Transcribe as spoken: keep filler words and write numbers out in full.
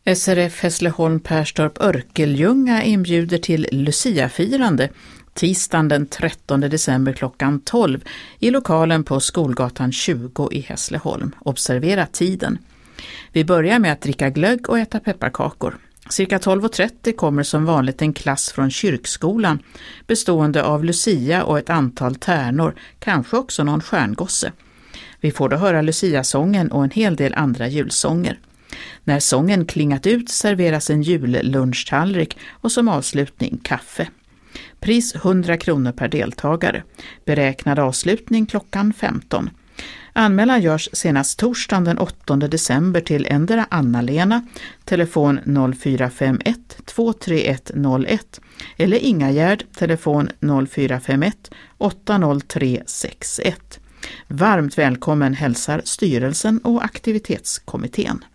S R F Hässleholm Perstorp Örkelljunga inbjuder till Lucia-firande tisdagen den trettonde december klockan tolv i lokalen på Skolgatan tjugo i Hässleholm. Observera tiden. Vi börjar med att dricka glögg och äta pepparkakor. Cirka tolv och trettio kommer som vanligt en klass från kyrkskolan bestående av Lucia och ett antal tärnor, kanske också någon stjärngosse. Vi får då höra Lucia-sången och en hel del andra julsånger. När sången klingat ut serveras en jullunchtallrik och som avslutning kaffe. Pris hundra kronor per deltagare. Beräknad avslutning klockan femton. Anmälan görs senast torsdagen den åttonde december till endera Anna-Lena, telefon noll fyra fem ett två tre ett noll ett eller Ingagärd, telefon noll fyra fem ett åtta noll tre sex ett. Varmt välkommen hälsar styrelsen och aktivitetskommittén.